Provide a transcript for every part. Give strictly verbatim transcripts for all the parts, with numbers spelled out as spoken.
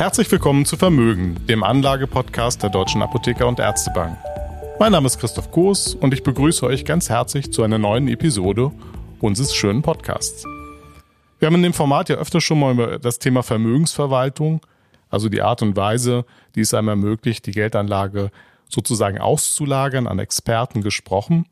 Herzlich willkommen zu Vermögen, dem Anlagepodcast der Deutschen Apotheker- und Ärztebank. Mein Name ist Christoph Koos und ich begrüße euch ganz herzlich zu einer neuen Episode unseres schönen Podcasts. Wir haben in dem Format ja öfter schon mal über das Thema Vermögensverwaltung, also die Art und Weise, die es einem ermöglicht, die Geldanlage sozusagen auszulagern, an Experten gesprochen.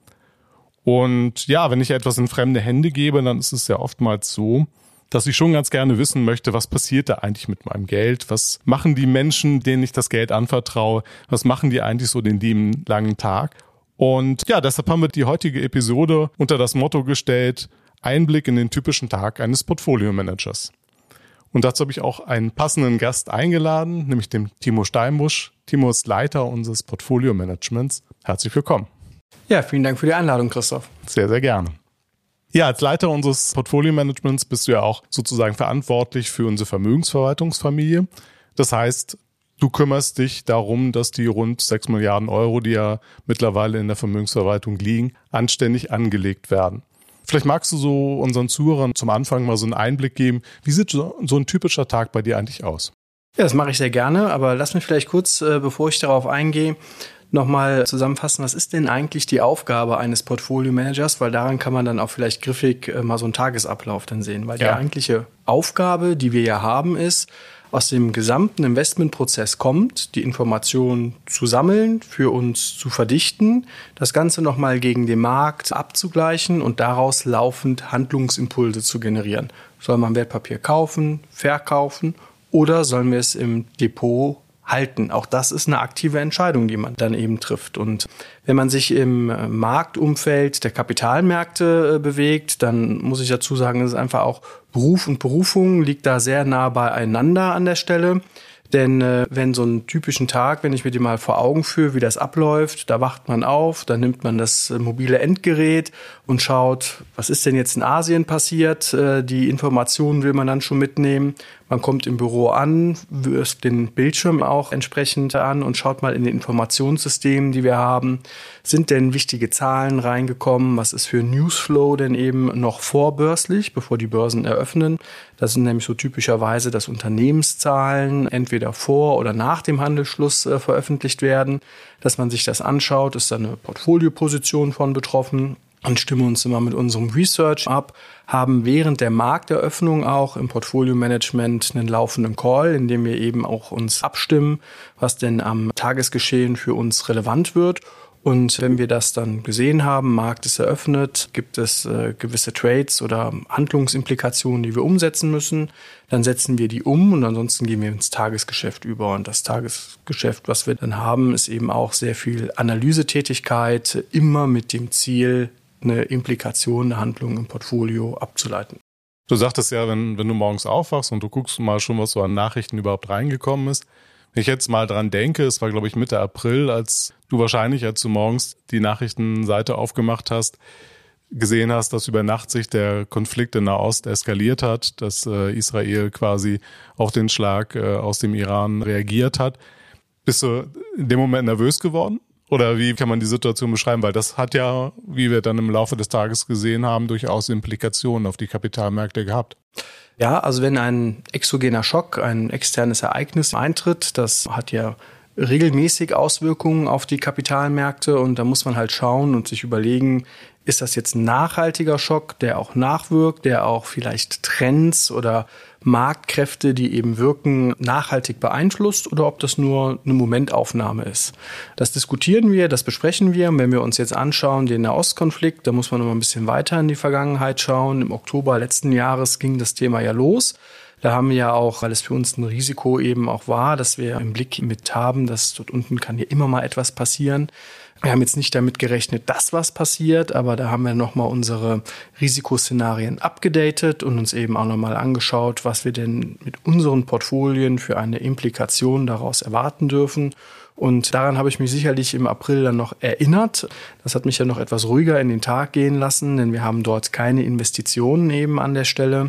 Und ja, wenn ich etwas in fremde Hände gebe, dann ist es ja oftmals so, dass ich schon ganz gerne wissen möchte, was passiert da eigentlich mit meinem Geld? Was machen die Menschen, denen ich das Geld anvertraue? Was machen die eigentlich so den lieben langen Tag? Und ja, deshalb haben wir die heutige Episode unter das Motto gestellt, Einblick in den typischen Tag eines Portfolio-Managers. Und dazu habe ich auch einen passenden Gast eingeladen, nämlich den Timo Steinbusch. Timo ist Leiter unseres Portfolio-Managements. Herzlich willkommen. Ja, vielen Dank für die Einladung, Christoph. Sehr, sehr gerne. Ja, als Leiter unseres Portfolio-Managements bist du ja auch sozusagen verantwortlich für unsere Vermögensverwaltungsfamilie. Das heißt, du kümmerst dich darum, dass die rund sechs Milliarden Euro, die ja mittlerweile in der Vermögensverwaltung liegen, anständig angelegt werden. Vielleicht magst du so unseren Zuhörern zum Anfang mal so einen Einblick geben. Wie sieht so, so ein typischer Tag bei dir eigentlich aus? Ja, das mache ich sehr gerne, aber lass mich vielleicht kurz, bevor ich darauf eingehe, nochmal zusammenfassen, was ist denn eigentlich die Aufgabe eines Portfolio-Managers? Weil daran kann man dann auch vielleicht griffig mal so einen Tagesablauf dann sehen. Weil die ja. eigentliche Aufgabe, die wir ja haben, ist, aus dem gesamten Investmentprozess kommt, die Informationen zu sammeln, für uns zu verdichten, das Ganze nochmal gegen den Markt abzugleichen und daraus laufend Handlungsimpulse zu generieren. Soll man Wertpapier kaufen, verkaufen oder sollen wir es im Depot halten? Auch das ist eine aktive Entscheidung, die man dann eben trifft. Und wenn man sich im Marktumfeld der Kapitalmärkte bewegt, dann muss ich dazu sagen, es ist einfach auch Beruf und Berufung liegt da sehr nah beieinander an der Stelle. Denn äh, wenn so einen typischen Tag, wenn ich mir die mal vor Augen führe, wie das abläuft, da wacht man auf, dann nimmt man das äh, mobile Endgerät und schaut, was ist denn jetzt in Asien passiert? Äh, die Informationen will man dann schon mitnehmen. Man kommt im Büro an, wirft den Bildschirm auch entsprechend an und schaut mal in den Informationssystemen, die wir haben. Sind denn wichtige Zahlen reingekommen? Was ist für Newsflow denn eben noch vorbörslich, bevor die Börsen eröffnen? Das sind nämlich so typischerweise, dass Unternehmenszahlen entweder vor oder nach dem Handelsschluss äh, veröffentlicht werden. Dass man sich das anschaut, ist da eine Portfolioposition von betroffen. Und stimmen uns immer mit unserem Research ab, haben während der Markteröffnung auch im Portfolio-Management einen laufenden Call, in dem wir eben auch uns abstimmen, was denn am Tagesgeschehen für uns relevant wird. Und wenn wir das dann gesehen haben, Markt ist eröffnet, gibt es äh, gewisse Trades oder Handlungsimplikationen, die wir umsetzen müssen, dann setzen wir die um und ansonsten gehen wir ins Tagesgeschäft über. Und das Tagesgeschäft, was wir dann haben, ist eben auch sehr viel Analysetätigkeit, immer mit dem Ziel, eine Implikation, eine Handlung im Portfolio abzuleiten. Du sagtest ja, wenn, wenn du morgens aufwachst und du guckst mal schon, was so an Nachrichten überhaupt reingekommen ist. Wenn ich jetzt mal dran denke, es war, glaube ich, Mitte April, als du wahrscheinlich, als du morgens die Nachrichtenseite aufgemacht hast, gesehen hast, dass über Nacht sich der Konflikt in Nahost eskaliert hat, dass äh, Israel quasi auf den Schlag äh, aus dem Iran reagiert hat. Bist du in dem Moment nervös geworden? Oder wie kann man die Situation beschreiben? Weil das hat ja, wie wir dann im Laufe des Tages gesehen haben, durchaus Implikationen auf die Kapitalmärkte gehabt. Ja, also wenn ein exogener Schock, ein externes Ereignis eintritt, das hat ja regelmäßig Auswirkungen auf die Kapitalmärkte und da muss man halt schauen und sich überlegen, ist das jetzt ein nachhaltiger Schock, der auch nachwirkt, der auch vielleicht Trends oder Marktkräfte, die eben wirken, nachhaltig beeinflusst oder ob das nur eine Momentaufnahme ist. Das diskutieren wir, das besprechen wir. Und wenn wir uns jetzt anschauen, den Nahostkonflikt, da muss man noch mal ein bisschen weiter in die Vergangenheit schauen. Im Oktober letzten Jahres ging das Thema ja los. Da haben wir ja auch, weil es für uns ein Risiko eben auch war, dass wir im Blick mit haben, dass dort unten kann ja immer mal etwas passieren. Wir haben jetzt nicht damit gerechnet, dass was passiert, aber da haben wir nochmal unsere Risikoszenarien abgedatet und uns eben auch nochmal angeschaut, was wir denn mit unseren Portfolien für eine Implikation daraus erwarten dürfen. Und daran habe ich mich sicherlich im April dann noch erinnert. Das hat mich ja noch etwas ruhiger in den Tag gehen lassen, denn wir haben dort keine Investitionen eben an der Stelle.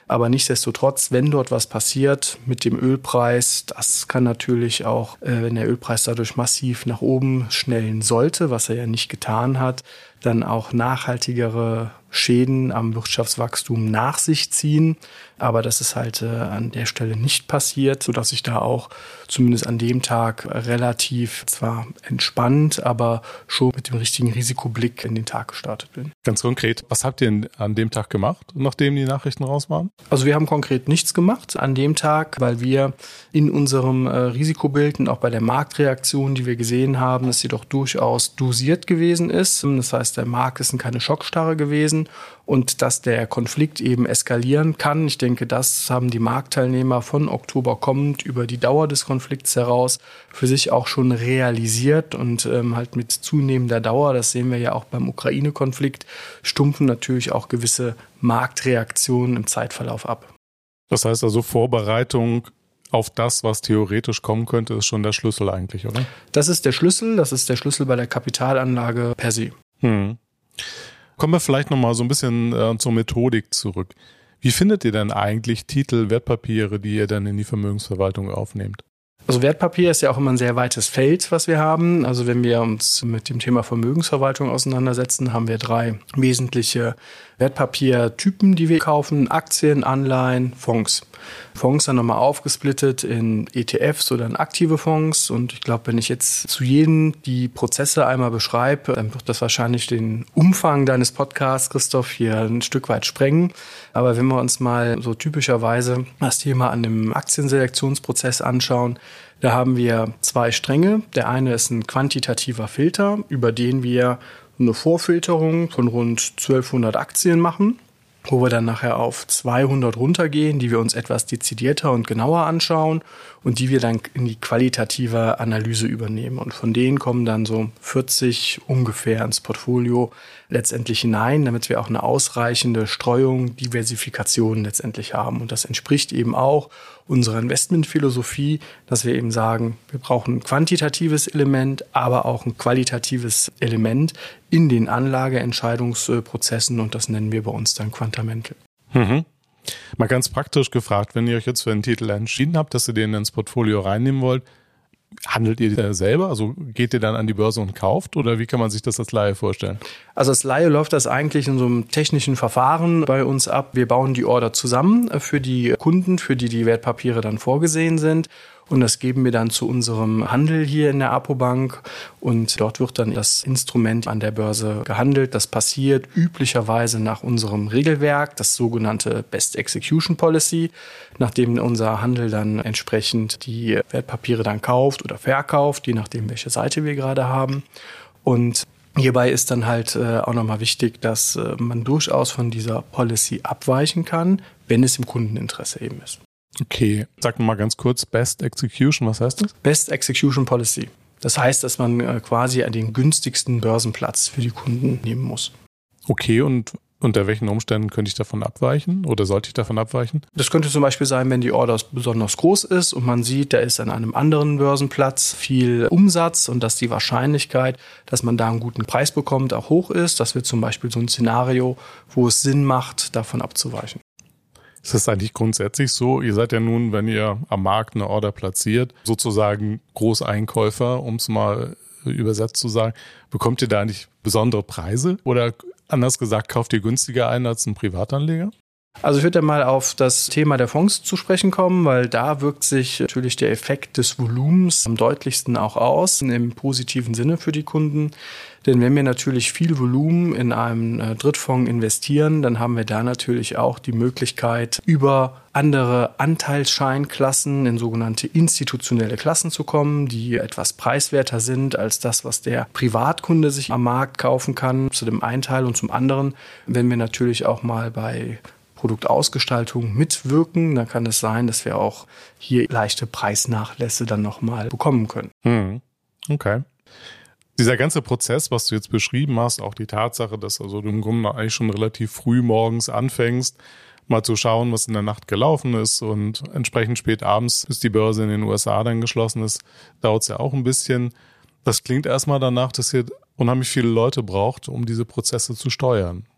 Aber nichtsdestotrotz, wenn dort was passiert mit dem Ölpreis, das kann natürlich auch, äh, wenn der Ölpreis dadurch massiv nach oben schnellen sollte, was er ja nicht getan hat, dann auch nachhaltigere Schäden am Wirtschaftswachstum nach sich ziehen. Aber das ist halt äh, an der Stelle nicht passiert, sodass ich da auch zumindest an dem Tag relativ zwar entspannt, aber schon mit dem richtigen Risikoblick in den Tag gestartet bin. Ganz konkret, was habt ihr an dem Tag gemacht, nachdem die Nachrichten raus waren? Also wir haben konkret nichts gemacht an dem Tag, weil wir in unserem äh, Risikobild und auch bei der Marktreaktion, die wir gesehen haben, dass sie doch durchaus dosiert gewesen ist. Das heißt, der Markt ist in keine Schockstarre gewesen und dass der Konflikt eben eskalieren kann. Ich denke, das haben die Marktteilnehmer von Oktober kommend über die Dauer des Konflikts heraus für sich auch schon realisiert und ähm, halt mit zunehmender Dauer, das sehen wir ja auch beim Ukraine-Konflikt, stumpfen natürlich auch gewisse Marktreaktionen im Zeitverlauf ab. Das heißt also, Vorbereitung auf das, was theoretisch kommen könnte, ist schon der Schlüssel eigentlich, oder? Das ist der Schlüssel, das ist der Schlüssel bei der Kapitalanlage per se. Hm. Kommen wir vielleicht nochmal so ein bisschen äh, zur Methodik zurück. Wie findet ihr denn eigentlich Titel, Wertpapiere, die ihr dann in die Vermögensverwaltung aufnehmt? Also Wertpapier ist ja auch immer ein sehr weites Feld, was wir haben. Also wenn wir uns mit dem Thema Vermögensverwaltung auseinandersetzen, haben wir drei wesentliche Wertpapiertypen, die wir kaufen: Aktien, Anleihen, Fonds. Fonds dann nochmal aufgesplittet in E T Fs oder in aktive Fonds. Und ich glaube, wenn ich jetzt zu jedem die Prozesse einmal beschreibe, dann wird das wahrscheinlich den Umfang deines Podcasts, Christoph, hier ein Stück weit sprengen. Aber wenn wir uns mal so typischerweise das Thema an dem Aktienselektionsprozess anschauen, da haben wir zwei Stränge. Der eine ist ein quantitativer Filter, über den wir eine Vorfilterung von rund zwölfhundert Aktien machen, wo wir dann nachher auf zweihundert runtergehen, die wir uns etwas dezidierter und genauer anschauen und die wir dann in die qualitative Analyse übernehmen. Und von denen kommen dann so vierzig ungefähr ins Portfolio letztendlich hinein, damit wir auch eine ausreichende Streuung, Diversifikation letztendlich haben. Und das entspricht eben auch unserer Investmentphilosophie, dass wir eben sagen, wir brauchen ein quantitatives Element, aber auch ein qualitatives Element in den Anlageentscheidungsprozessen, und das nennen wir bei uns dann Quantamental. Mhm. Mal ganz praktisch gefragt, wenn ihr euch jetzt für einen Titel entschieden habt, dass ihr den ins Portfolio reinnehmen wollt, handelt ihr selber? Also geht ihr dann an die Börse und kauft, oder wie kann man sich das als Laie vorstellen? Also als Laie läuft das eigentlich in so einem technischen Verfahren bei uns ab. Wir bauen die Order zusammen für die Kunden, für die die Wertpapiere dann vorgesehen sind. Und das geben wir dann zu unserem Handel hier in der Apobank. Und dort wird dann das Instrument an der Börse gehandelt. Das passiert üblicherweise nach unserem Regelwerk, das sogenannte Best Execution Policy, nachdem unser Handel dann entsprechend die Wertpapiere dann kauft oder verkauft, je nachdem, welche Seite wir gerade haben. Und hierbei ist dann halt äh, auch nochmal wichtig, dass äh, man durchaus von dieser Policy abweichen kann, wenn es im Kundeninteresse eben ist. Okay, sag mal ganz kurz, Best Execution, was heißt das? Best Execution Policy. Das heißt, dass man äh, quasi den günstigsten Börsenplatz für die Kunden nehmen muss. Okay, und unter welchen Umständen könnte ich davon abweichen oder sollte ich davon abweichen? Das könnte zum Beispiel sein, wenn die Order besonders groß ist und man sieht, da ist an einem anderen Börsenplatz viel Umsatz und dass die Wahrscheinlichkeit, dass man da einen guten Preis bekommt, auch hoch ist. Das wird zum Beispiel so ein Szenario, wo es Sinn macht, davon abzuweichen. Ist das eigentlich grundsätzlich so? Ihr seid ja nun, wenn ihr am Markt eine Order platziert, sozusagen Großeinkäufer, um es mal übersetzt zu sagen. Bekommt ihr da eigentlich besondere Preise? Oder anders gesagt, kauft ihr günstiger ein als ein Privatanleger? Also ich würde mal auf das Thema der Fonds zu sprechen kommen, weil da wirkt sich natürlich der Effekt des Volumens am deutlichsten auch aus, im positiven Sinne für die Kunden. Denn wenn wir natürlich viel Volumen in einem Drittfonds investieren, dann haben wir da natürlich auch die Möglichkeit, über andere Anteilsscheinklassen in sogenannte institutionelle Klassen zu kommen, die etwas preiswerter sind als das, was der Privatkunde sich am Markt kaufen kann, zu dem einen Teil. Und zum anderen, wenn wir natürlich auch mal bei Produktausgestaltung mitwirken, dann kann es sein, dass wir auch hier leichte Preisnachlässe dann nochmal bekommen können. Hm. Okay. Dieser ganze Prozess, was du jetzt beschrieben hast, auch die Tatsache, dass also du im Grunde eigentlich schon relativ früh morgens anfängst, mal zu schauen, was in der Nacht gelaufen ist, und entsprechend spät abends, bis die Börse in den U S A dann geschlossen ist, dauert es ja auch ein bisschen. Das klingt erstmal danach, dass ihr unheimlich viele Leute braucht, um diese Prozesse zu steuern.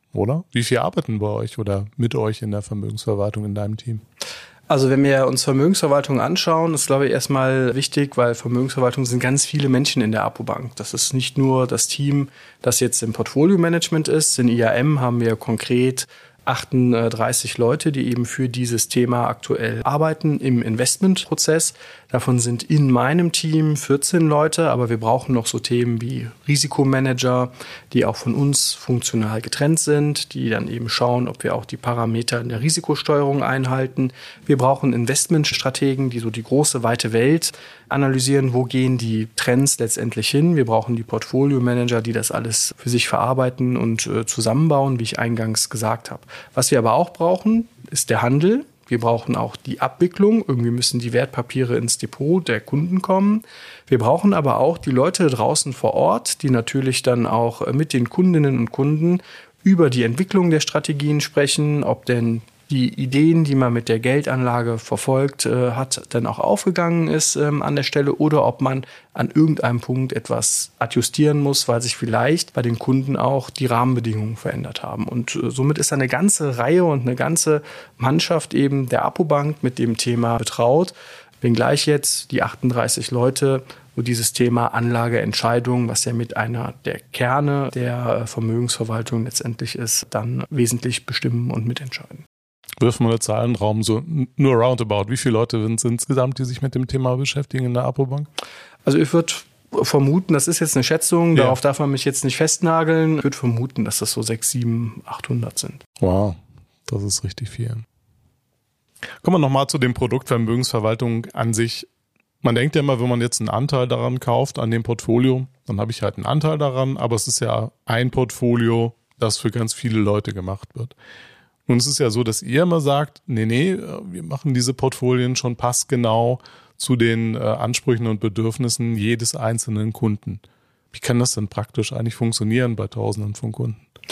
oder? Wie viel arbeiten bei euch oder mit euch in der Vermögensverwaltung in deinem Team? Also wenn wir uns Vermögensverwaltung anschauen, ist, glaube ich, erstmal wichtig, weil Vermögensverwaltung sind ganz viele Menschen in der Apobank. Das ist nicht nur das Team, das jetzt im Portfolio-Management ist. In I A M haben wir konkret achtunddreißig Leute, die eben für dieses Thema aktuell arbeiten im Investmentprozess. Davon sind in meinem Team vierzehn Leute, aber wir brauchen noch so Themen wie Risikomanager, die auch von uns funktional getrennt sind, die dann eben schauen, ob wir auch die Parameter in der Risikosteuerung einhalten. Wir brauchen Investmentstrategen, die so die große, weite Welt analysieren, wo gehen die Trends letztendlich hin. Wir brauchen die Portfolio-Manager, die das alles für sich verarbeiten und äh, zusammenbauen, wie ich eingangs gesagt habe. Was wir aber auch brauchen, ist der Handel. Wir brauchen auch die Abwicklung. Irgendwie müssen die Wertpapiere ins Depot der Kunden kommen. Wir brauchen aber auch die Leute draußen vor Ort, die natürlich dann auch mit den Kundinnen und Kunden über die Entwicklung der Strategien sprechen, ob denn die Ideen, die man mit der Geldanlage verfolgt äh, hat, dann auch aufgegangen ist ähm, an der Stelle oder ob man an irgendeinem Punkt etwas adjustieren muss, weil sich vielleicht bei den Kunden auch die Rahmenbedingungen verändert haben. Und äh, somit ist eine ganze Reihe und eine ganze Mannschaft eben der Apobank mit dem Thema betraut, wenngleich jetzt die achtunddreißig Leute, wo dieses Thema Anlageentscheidung, was ja mit einer der Kerne der Vermögensverwaltung letztendlich ist, dann wesentlich bestimmen und mitentscheiden. Wirf mal eine Zahl in den Raum, so nur roundabout. Wie viele Leute sind es insgesamt, die sich mit dem Thema beschäftigen in der Apobank? Also ich würde vermuten, das ist jetzt eine Schätzung, ja. Darauf darf man mich jetzt nicht festnageln. Ich würde vermuten, dass das so sechs, sieben, achthundert sind. Wow, das ist richtig viel. Kommen wir nochmal zu dem Produkt Vermögensverwaltung an sich. Man denkt ja immer, wenn man jetzt einen Anteil daran kauft, an dem Portfolio, dann habe ich halt einen Anteil daran, aber es ist ja ein Portfolio, das für ganz viele Leute gemacht wird. Nun ist es ja so, dass ihr immer sagt, nee, nee, wir machen diese Portfolien schon passgenau zu den äh, Ansprüchen und Bedürfnissen jedes einzelnen Kunden. Wie kann das denn praktisch eigentlich funktionieren bei Tausenden von Kunden?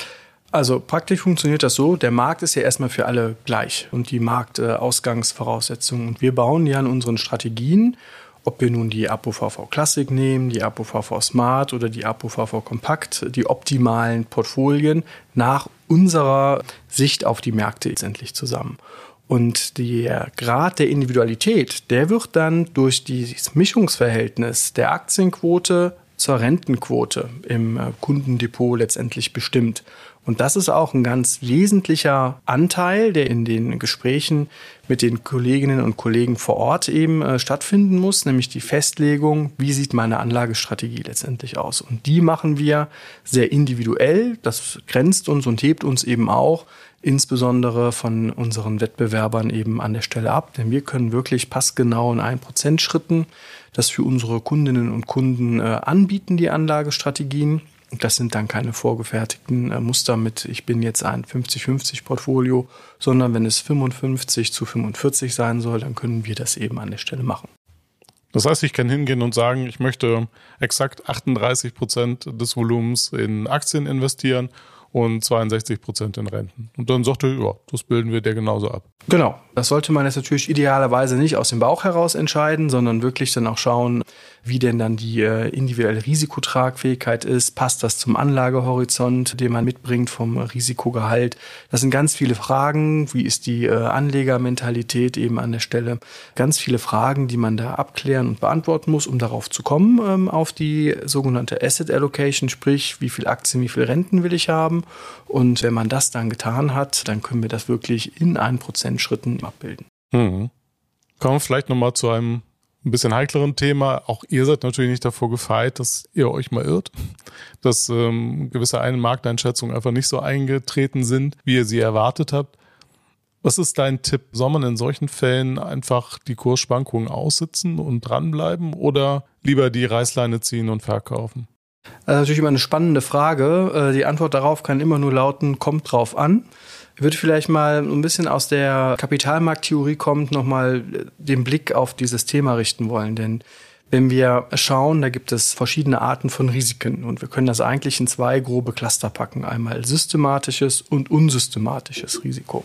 Also praktisch funktioniert das so, der Markt ist ja erstmal für alle gleich und die Marktausgangsvoraussetzungen. Und wir bauen ja an unseren Strategien, ob wir nun die ApoVV Classic nehmen, die ApoVV Smart oder die ApoVV Kompakt, die optimalen Portfolien nach unserer Sicht auf die Märkte letztendlich zusammen. Und der Grad der Individualität, der wird dann durch dieses Mischungsverhältnis der Aktienquote zur Rentenquote im Kundendepot letztendlich bestimmt. Und das ist auch ein ganz wesentlicher Anteil, der in den Gesprächen mit den Kolleginnen und Kollegen vor Ort eben äh, stattfinden muss, nämlich die Festlegung, wie sieht meine Anlagestrategie letztendlich aus. Und die machen wir sehr individuell. Das grenzt uns und hebt uns eben auch insbesondere von unseren Wettbewerbern eben an der Stelle ab. Denn wir können wirklich passgenau in ein Prozent Schritten das für unsere Kundinnen und Kunden äh, anbieten, die Anlagestrategien. Und das sind dann keine vorgefertigten äh, Muster mit, ich bin jetzt ein fünfzig fünfzig Portfolio, sondern wenn es fünfundfünfzig zu fünfundvierzig sein soll, dann können wir das eben an der Stelle machen. Das heißt, ich kann hingehen und sagen, ich möchte exakt achtunddreißig Prozent des Volumens in Aktien investieren und zweiundsechzig Prozent in Renten. Und dann sagt er, ja, das bilden wir dir genauso ab. Genau, das sollte man jetzt natürlich idealerweise nicht aus dem Bauch heraus entscheiden, sondern wirklich dann auch schauen, wie denn dann die äh, individuelle Risikotragfähigkeit ist. Passt das zum Anlagehorizont, den man mitbringt vom Risikogehalt? Das sind ganz viele Fragen. Wie ist die äh, Anlegermentalität eben an der Stelle? Ganz viele Fragen, die man da abklären und beantworten muss, um darauf zu kommen, ähm, auf die sogenannte Asset Allocation, sprich, wie viel Aktien, wie viel Renten will ich haben? Und wenn man das dann getan hat, dann können wir das wirklich in ein Prozent Schritten abbilden. Mhm. Kommen wir vielleicht nochmal zu einem ein bisschen heikleren Thema. Auch ihr seid natürlich nicht davor gefeit, dass ihr euch mal irrt, dass ähm, gewisse Markteinschätzungen einfach nicht so eingetreten sind, wie ihr sie erwartet habt. Was ist dein Tipp? Soll man in solchen Fällen einfach die Kursschwankungen aussitzen und dranbleiben oder lieber die Reißleine ziehen und verkaufen? Das ist natürlich immer eine spannende Frage. Die Antwort darauf kann immer nur lauten, kommt drauf an. Ich würde vielleicht mal ein bisschen aus der Kapitalmarkttheorie kommend nochmal den Blick auf dieses Thema richten wollen. Denn wenn wir schauen, da gibt es verschiedene Arten von Risiken. Und wir können das eigentlich in zwei grobe Cluster packen. Einmal systematisches und unsystematisches Risiko.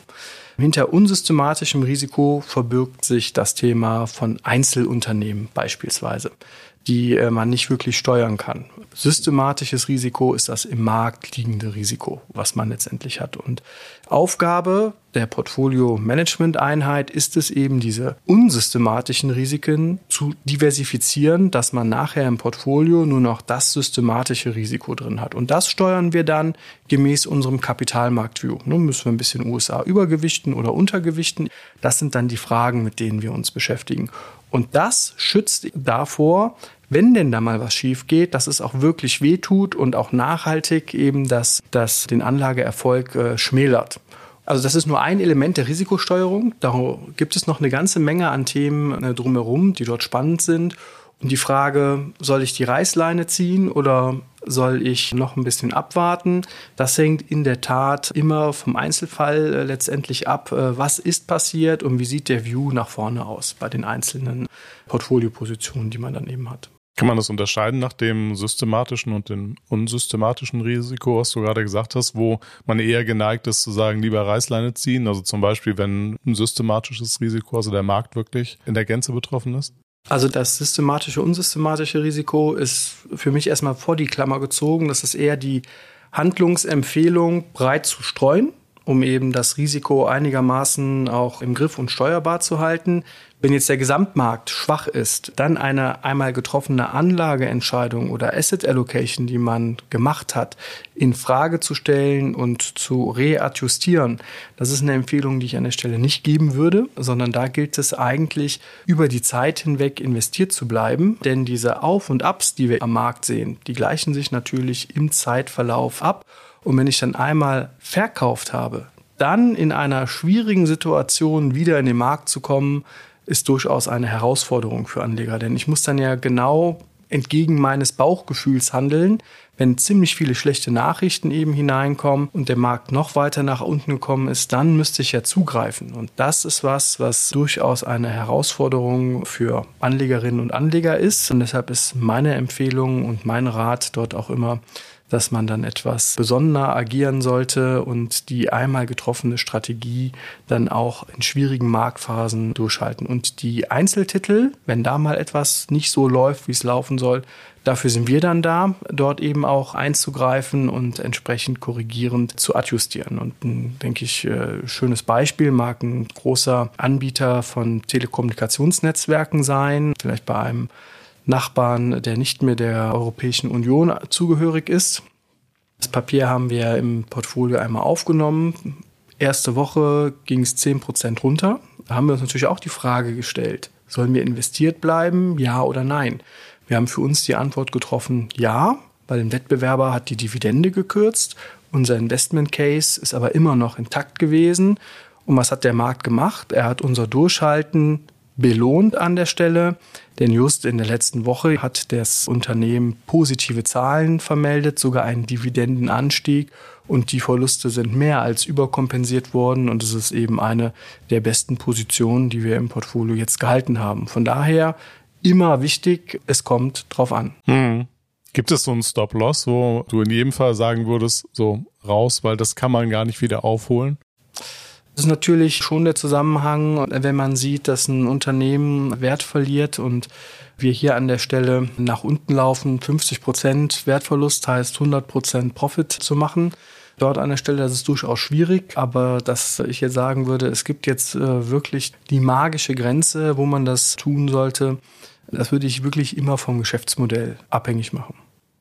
Hinter unsystematischem Risiko verbirgt sich das Thema von Einzelunternehmen beispielsweise, die man nicht wirklich steuern kann. Systematisches Risiko ist das im Markt liegende Risiko, was man letztendlich hat. Und Aufgabe der Portfolio-Management-Einheit ist es eben, diese unsystematischen Risiken zu diversifizieren, dass man nachher im Portfolio nur noch das systematische Risiko drin hat. Und das steuern wir dann gemäß unserem Kapitalmarkt-View. Nun müssen wir ein bisschen U S A übergewichten oder untergewichten. Das sind dann die Fragen, mit denen wir uns beschäftigen. Und das schützt davor, wenn denn da mal was schief geht, dass es auch wirklich wehtut und auch nachhaltig eben das, das den Anlageerfolg äh, schmälert. Also das ist nur ein Element der Risikosteuerung. Da gibt es noch eine ganze Menge an Themen äh, drumherum, die dort spannend sind. Und die Frage, soll ich die Reißleine ziehen oder soll ich noch ein bisschen abwarten? Das hängt in der Tat immer vom Einzelfall äh, letztendlich ab. Äh, was ist passiert und wie sieht der View nach vorne aus bei den einzelnen Portfoliopositionen, die man dann eben hat? Kann man das unterscheiden nach dem systematischen und dem unsystematischen Risiko, was du gerade gesagt hast, wo man eher geneigt ist zu sagen, lieber Reißleine ziehen? Also zum Beispiel, wenn ein systematisches Risiko, also der Markt wirklich in der Gänze betroffen ist? Also das systematische, unsystematische Risiko ist für mich erstmal vor die Klammer gezogen. Das ist eher die Handlungsempfehlung, breit zu streuen, um eben das Risiko einigermaßen auch im Griff und steuerbar zu halten. Wenn jetzt der Gesamtmarkt schwach ist, dann eine einmal getroffene Anlageentscheidung oder Asset Allocation, die man gemacht hat, in Frage zu stellen und zu readjustieren, das ist eine Empfehlung, die ich an der Stelle nicht geben würde, sondern da gilt es eigentlich, über die Zeit hinweg investiert zu bleiben. Denn diese Auf- und Ups, die wir am Markt sehen, die gleichen sich natürlich im Zeitverlauf ab. Und wenn ich dann einmal verkauft habe, dann in einer schwierigen Situation wieder in den Markt zu kommen, ist durchaus eine Herausforderung für Anleger. Denn ich muss dann ja genau entgegen meines Bauchgefühls handeln. Wenn ziemlich viele schlechte Nachrichten eben hineinkommen und der Markt noch weiter nach unten gekommen ist, dann müsste ich ja zugreifen. Und das ist was, was durchaus eine Herausforderung für Anlegerinnen und Anleger ist. Und deshalb ist meine Empfehlung und mein Rat dort auch immer, dass man dann etwas besonderer agieren sollte und die einmal getroffene Strategie dann auch in schwierigen Marktphasen durchhalten. Und die Einzeltitel, wenn da mal etwas nicht so läuft, wie es laufen soll, dafür sind wir dann da, dort eben auch einzugreifen und entsprechend korrigierend zu adjustieren. Und ein, denke ich, schönes Beispiel mag ein großer Anbieter von Telekommunikationsnetzwerken sein, vielleicht bei einem Nachbarn, der nicht mehr der Europäischen Union zugehörig ist. Das Papier haben wir im Portfolio einmal aufgenommen. Erste Woche ging es zehn Prozent runter. Da haben wir uns natürlich auch die Frage gestellt, sollen wir investiert bleiben, ja oder nein? Wir haben für uns die Antwort getroffen, ja, weil ein Wettbewerber hat die Dividende gekürzt. Unser Investment Case ist aber immer noch intakt gewesen. Und was hat der Markt gemacht? Er hat unser Durchhalten belohnt an der Stelle, denn just in der letzten Woche hat das Unternehmen positive Zahlen vermeldet, sogar einen Dividendenanstieg und die Verluste sind mehr als überkompensiert worden und es ist eben eine der besten Positionen, die wir im Portfolio jetzt gehalten haben. Von daher immer wichtig, es kommt drauf an. Hm. Gibt es so einen Stop-Loss, wo du in jedem Fall sagen würdest, so raus, weil das kann man gar nicht wieder aufholen? Das ist natürlich schon der Zusammenhang, wenn man sieht, dass ein Unternehmen Wert verliert und wir hier an der Stelle nach unten laufen, fünfzig Prozent Wertverlust heißt hundert Prozent Profit zu machen. Dort an der Stelle, das ist durchaus schwierig, aber dass ich jetzt sagen würde, es gibt jetzt wirklich die magische Grenze, wo man das tun sollte, das würde ich wirklich immer vom Geschäftsmodell abhängig machen.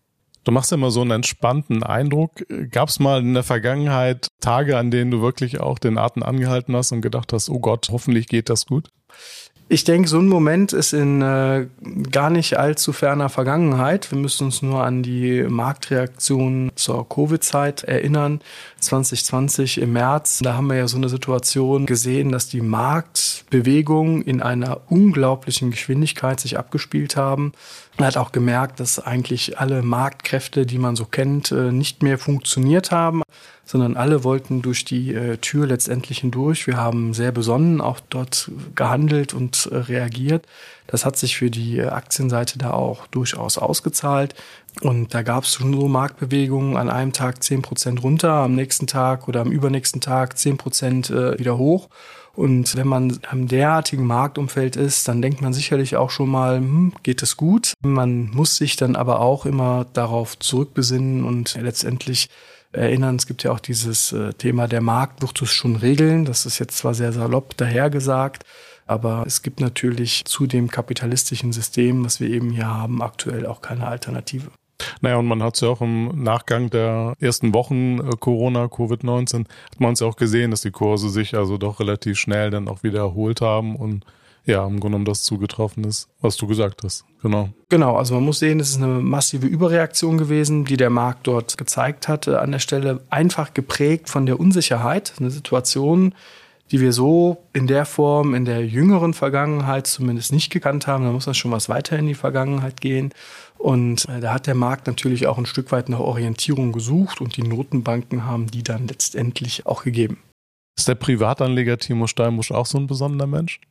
Du machst ja immer so einen entspannten Eindruck. Gab es mal in der Vergangenheit Tage, an denen du wirklich auch den Atem angehalten hast und gedacht hast, oh Gott, hoffentlich geht das gut? Ich denke, so ein Moment ist in äh, gar nicht allzu ferner Vergangenheit. Wir müssen uns nur an die Marktreaktion zur Covid-Zeit erinnern. zwanzig zwanzig im März, da haben wir ja so eine Situation gesehen, dass die Marktbewegungen in einer unglaublichen Geschwindigkeit sich abgespielt haben. Man hat auch gemerkt, dass eigentlich alle Marktkräfte, die man so kennt, nicht mehr funktioniert haben. sondern alle wollten durch die äh, Tür letztendlich hindurch. Wir haben sehr besonnen auch dort gehandelt und äh, reagiert. Das hat sich für die Aktienseite da auch durchaus ausgezahlt. Und da gab es schon so Marktbewegungen, an einem Tag zehn Prozent runter, am nächsten Tag oder am übernächsten Tag zehn Prozent äh, wieder hoch. Und wenn man am derartigen Marktumfeld ist, dann denkt man sicherlich auch schon mal, hm, geht es gut? Man muss sich dann aber auch immer darauf zurückbesinnen und letztendlich erinnern, es gibt ja auch dieses äh, Thema, der Markt wird es schon regeln. Das ist jetzt zwar sehr salopp dahergesagt, aber es gibt natürlich zu dem kapitalistischen System, was wir eben hier haben, aktuell auch keine Alternative. Naja, und man hat es ja auch im Nachgang der ersten Wochen äh, Corona, Covid neunzehn, hat man es ja auch gesehen, dass die Kurse sich also doch relativ schnell dann auch wieder erholt haben und ja, im Grunde genommen das zugetroffen ist, was du gesagt hast. Genau. Genau, also man muss sehen, es ist eine massive Überreaktion gewesen, die der Markt dort gezeigt hat. An der Stelle einfach geprägt von der Unsicherheit, eine Situation, die wir so in der Form in der jüngeren Vergangenheit zumindest nicht gekannt haben. Da muss man schon was weiter in die Vergangenheit gehen. Und da hat der Markt natürlich auch ein Stück weit nach Orientierung gesucht und die Notenbanken haben die dann letztendlich auch gegeben. Ist der Privatanleger Timo Steinbusch auch so ein besonderer Mensch?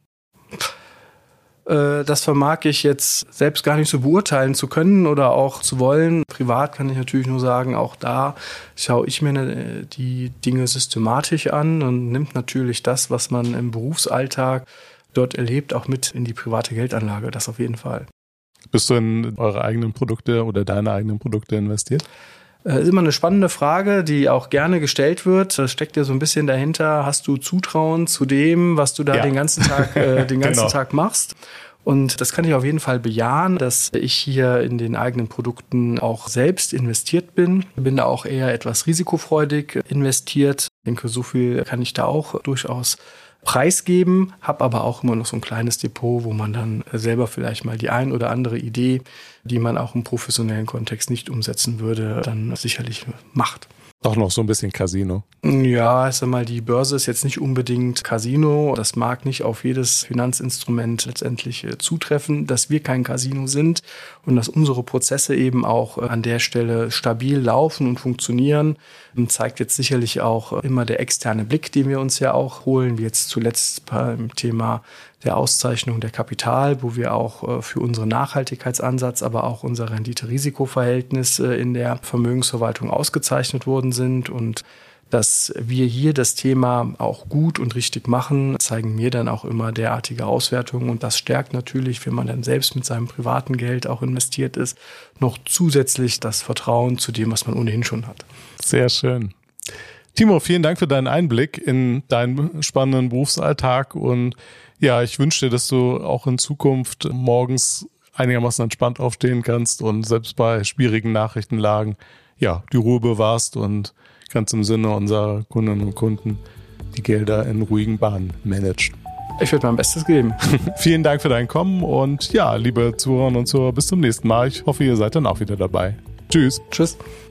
Das vermag ich jetzt selbst gar nicht so beurteilen zu können oder auch zu wollen. Privat kann ich natürlich nur sagen, auch da schaue ich mir die Dinge systematisch an und nimmt natürlich das, was man im Berufsalltag dort erlebt, auch mit in die private Geldanlage. Das auf jeden Fall. Bist du in eure eigenen Produkte oder deine eigenen Produkte investiert? Das ist immer eine spannende Frage, die auch gerne gestellt wird. Das steckt ja so ein bisschen dahinter. Hast du Zutrauen zu dem, was du da ja. den ganzen Tag, äh, den ganzen genau. Tag machst? Und das kann ich auf jeden Fall bejahen, dass ich hier in den eigenen Produkten auch selbst investiert bin. Bin da auch eher etwas risikofreudig investiert. Ich denke, so viel kann ich da auch durchaus preisgeben, habe aber auch immer noch so ein kleines Depot, wo man dann selber vielleicht mal die ein oder andere Idee, die man auch im professionellen Kontext nicht umsetzen würde, dann sicherlich macht. Auch noch so ein bisschen Casino. Ja, ich sag mal, die Börse ist jetzt nicht unbedingt Casino. Das mag nicht auf jedes Finanzinstrument letztendlich zutreffen, dass wir kein Casino sind und dass unsere Prozesse eben auch an der Stelle stabil laufen und funktionieren. Zeigt jetzt sicherlich auch immer der externe Blick, den wir uns ja auch holen, wie jetzt zuletzt beim Thema der Auszeichnung der Kapital, wo wir auch für unseren Nachhaltigkeitsansatz, aber auch unser Rendite-Risiko-Verhältnis in der Vermögensverwaltung ausgezeichnet worden sind. Und dass wir hier das Thema auch gut und richtig machen, zeigen mir dann auch immer derartige Auswertungen. Und das stärkt natürlich, wenn man dann selbst mit seinem privaten Geld auch investiert ist, noch zusätzlich das Vertrauen zu dem, was man ohnehin schon hat. Sehr schön. Timo, vielen Dank für deinen Einblick in deinen spannenden Berufsalltag und ja, ich wünsche dir, dass du auch in Zukunft morgens einigermaßen entspannt aufstehen kannst und selbst bei schwierigen Nachrichtenlagen ja, die Ruhe bewahrst und ganz im Sinne unserer Kundinnen und Kunden die Gelder in ruhigen Bahnen managst. Ich werde mein Bestes geben. Vielen Dank für dein Kommen und ja, liebe Zuhörerinnen und Zuhörer, bis zum nächsten Mal. Ich hoffe, ihr seid dann auch wieder dabei. Tschüss. Tschüss.